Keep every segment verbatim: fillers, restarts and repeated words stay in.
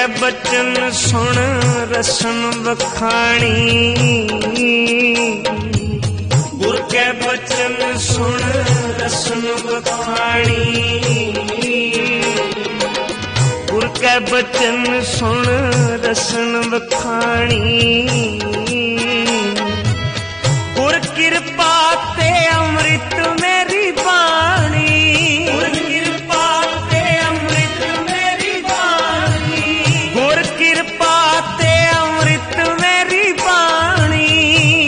कै बचन सुन रसन बखानी, गुर कै बचन सुन रसन बखानी, गुर कै बचन सुन रसन बखानी। गुर कृपा ते अमृत मेरी बाणी, गुर कृपा ते अमृत मेरी बाणी, गुर कृपा ते अमृत मेरी बाणी,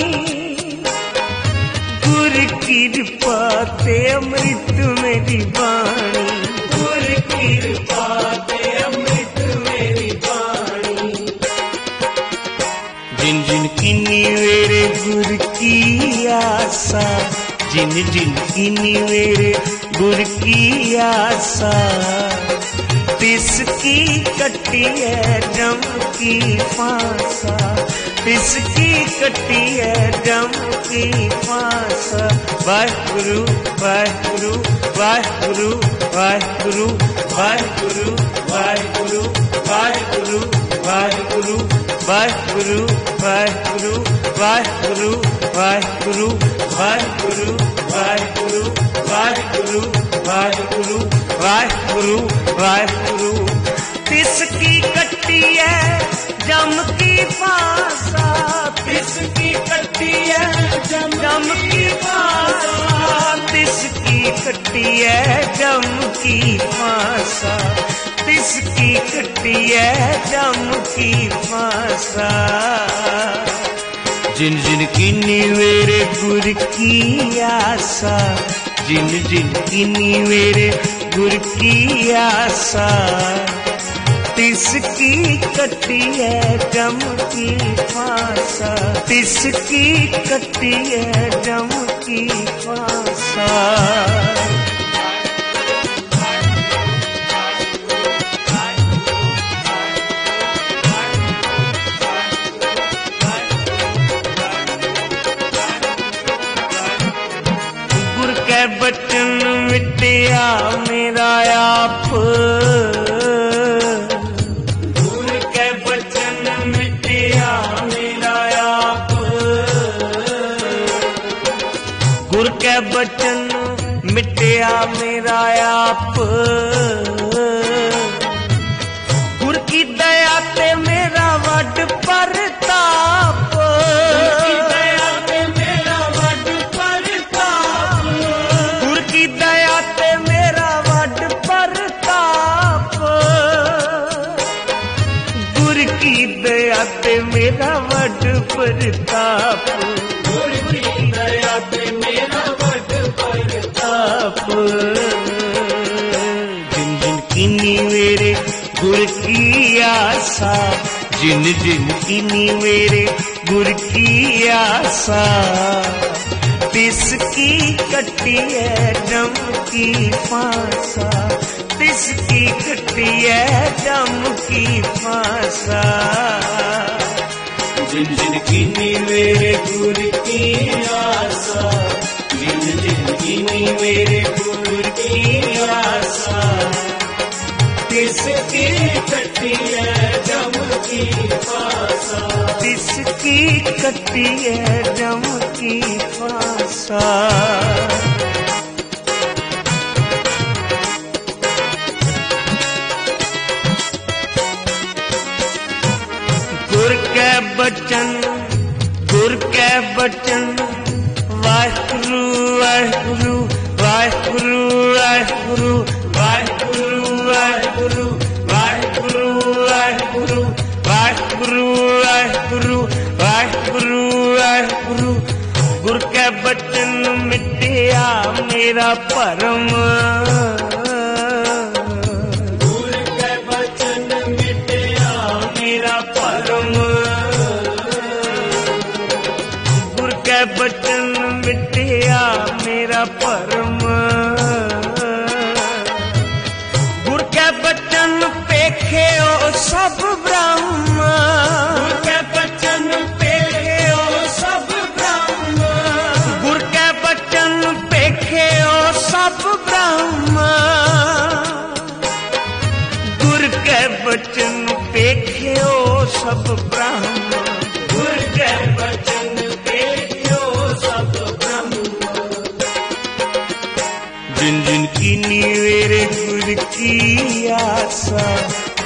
गुर कृपा ते अमृत मेरी बाणी, गुर कृपा ते अमृत मेरी बाणी। जिन जिन किन्नी मेरे गुर की आशा, जिन जिन किन्नी मेरे गुर की आशा, तिसकी कटी है जम की फांसा, तिसकी कटी है जम की फांसा। वाहिगुरु वाहिगुरु वाहिगुरु वाहिगुरु वाहिगुरु वाहिगुरु वाहिगुरु वाहिगुरु वाहिगुरु वाहिगुरु वाहिगुरु वाहिगुरु वाहिगुरु वाहिगुरु वाहिगुरु वाहिगुरु वाहिगुरु वाहिगुरु। तिसकी कटी है जम की फांसा, तिसकी कटी है जम की फांसा, तिसकी कटी है जम की फांसा, तिसकी कटी है जम की फांसा। जिन जिन किन्नी मेरे गुर की आशा, जिन जिन किन्नी मेरे गुर की आशा, तिसकी कटी है जम की फांसा, तिसकी कटी है जम की फांसा। बचन मिटिया मेरा आप, गुर के बचन मिटिया मेरा आप, गुर के बचन मिटिया मेरा आप, गुर की दया ते मेरा वड परताप, मेरा वड परताप, गुर की दया ते मेरा वड परताप। जिन जिन किन्नी मेरे गुर की आशा, जिन जिन किन्नी मेरे गुर की आशा, तिसकी कटी है जम की फांसा, तिसकी कटी है जम की फांसा। जिन जिन किन्नी मेरे गुर की आशा, जिन जिन किन्नी मेरे गुर की आशा, तिसकी कटी है जम की फांसा, तिसकी कटी है जम की फांसा। गुर के बचन, गुर के बचन, वाहिगुरु वाहिगुरु वाहिगुरु वाहिगुरु वाहिगुरु वाहिगुरु वाहिगुरु वाहिगुरु वाहिगुरु वाहिगुरु वाहिगुरु वाहिगुरु। गुर के बचन मिटिया मेरा परम, गुर के बचन मिटिया मेरा परम, गुर के बचन मिटिया मेरा परम, गुर के बचन पेखे ओ सब ब्रह्म, गुर के बचन पेखे ओ सब ब्रह्म, गुर के बचन पेखे ओ सब ब्रह्म, गुर के बचन पे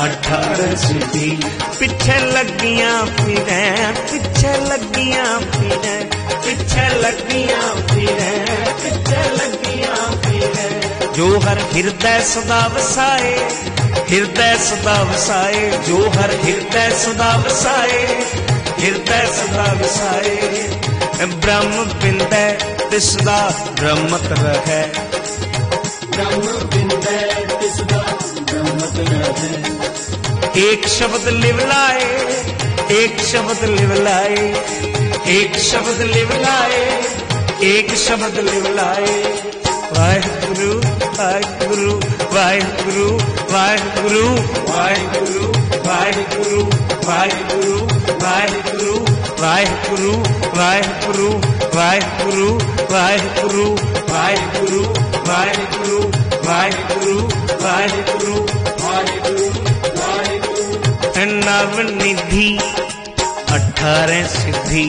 अठारह सिद्धि पिछे लगियां फिरे पिछे लगियां फिरे पिछे लगियां फिरे पिछे लगियां फिरे जो हर हृदय सदा वसाए हृदय सदा वसाए जो हर हृदय सदा वसाए हृदय सदा वसाए ब्रह्म बिंदे तिसदा ब्रह्मत रहे ब्रह्म बिंदे तिसदा ब्रह्मत रहे एक शब्द लिवलाए एक शब्द लिवलाए एक शब्द लिवलाए एक शब्द लिवलाए वाहिगुरु वाहिगुरु वाहिगुरु वाहिगुरु वाहिगुरु वाहिगुरु वाहिगुरु वाहिगुरु वाहिगुरु वाहिगुरु वाहिगुरु वाहिगुरु वाहिगुरु वाहिगुरु वाहिगुरु वाहिगुरु वाहिगुरु वाहिगुरु नवनिधि अठारह सिद्धि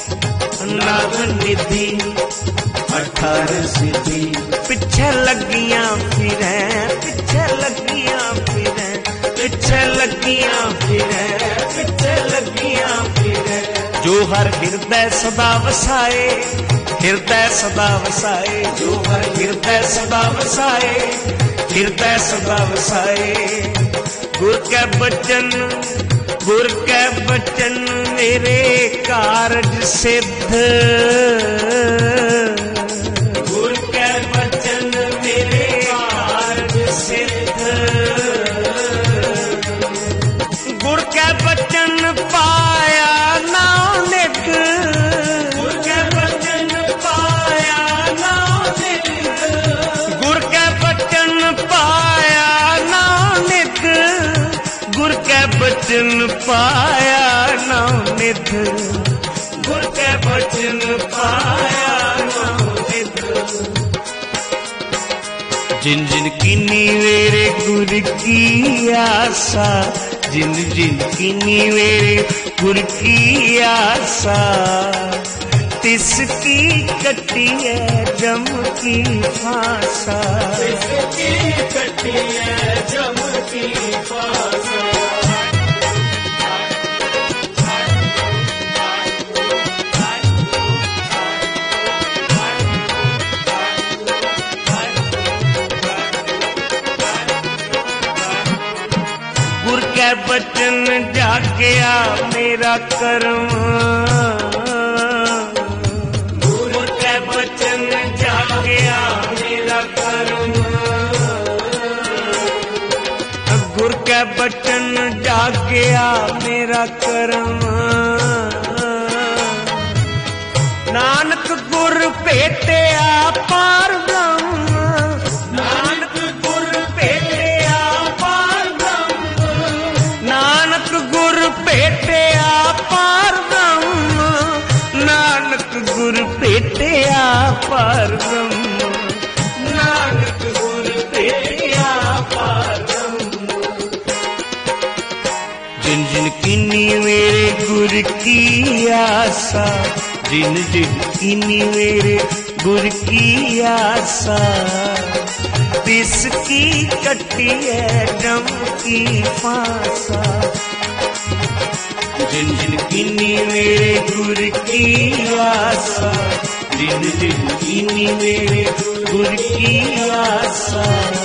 नवनिधि अठारह सिद्धि पिछे लगियां फिरे पिछे लगियां फिरे पिछे लगियां फिरे पिछे लगियां फिरे जो हर हृदय सदा वसाए हृदय सदा वसाए जो हर हृदय सदा वसाए हृदय सदा वसाए गुर के बचन गुर के बचन मेरे कारज सिद्ध गुर के बचन मेरे कारज सिद्ध गुर के बचन पाया नानक गुर के बचन पाया नानक गुर के बचन पाया नानक गुर के बचन पाया नानक गुर के बचन पाया नानक जिन जिन कीनी मेरे गुर की आशा जिन जिन कीनी मेरे गुर की आशा तिसकी कटी है जम की फांसा तिसकी कटी है जम की फांसा गुर के बचन जागया मेरा कर्म गुर के बचन जागया मेरा कर्म गुर के बचन जागया मेरा कर्म नानक गुर भेटिया पार ब्रह्म नानक गुर भेटिया पार ब्रह्म नानक गुर भेटिया पार ब्रह्म नानक गुर भेटिया पार ब्रह्म नानक गुर भेटिया पार ब्रह्म जिन जिन कीनी मेरे गुर की आशा जिन जिन कीनी मेरे गुर की आशा तिसकी कटी है जम की फांसा जिन जिन कीनी मेरे गुर की आशा जिन जिन कीनी मेरे गुर की आशा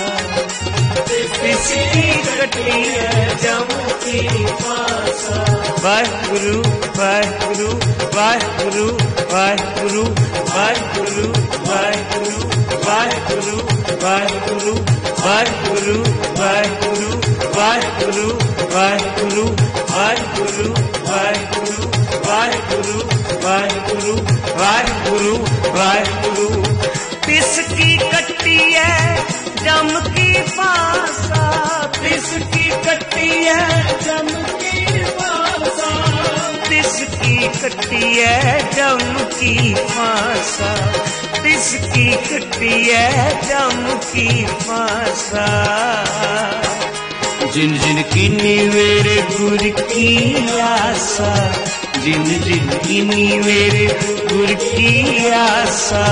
तिसकी कटी है जम की फांसा वाहिगुरु वाहिगुरु वाहिगुरु वाहिगुरु वाहिगुरु वाहिगुरु वाहिगुरु वाहिगुरु वाहिगुरु वाहिगुरु वाहिगुरु वाहिगुरु वाहिगुरु वाहिगुरु वाहिगुरु वाहिगुरु वाहिगुरु तिसकी कटी है जम की फांसा तिसकी कटी है जम की फांसा तिसकी कटी है जम की फांसा तिसकी कटी है जम की फांसा जिन जिन कीनी मेरे गुर की आशा जिन जिन कीनी मेरे गुर की आशा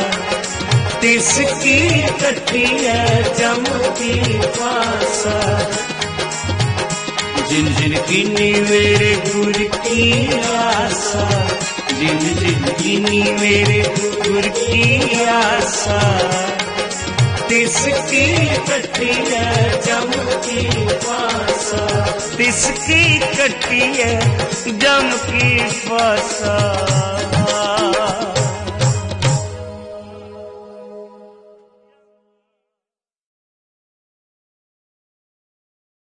तिसकी कटी है जम की फांसा जिन जिन कीनी मेरे गुर की आशा, जिन जिन कीनी मेरे गुर की आशा, तिसकी कटी है जम की फांसा, तिसकी कटी है जम की फांसा।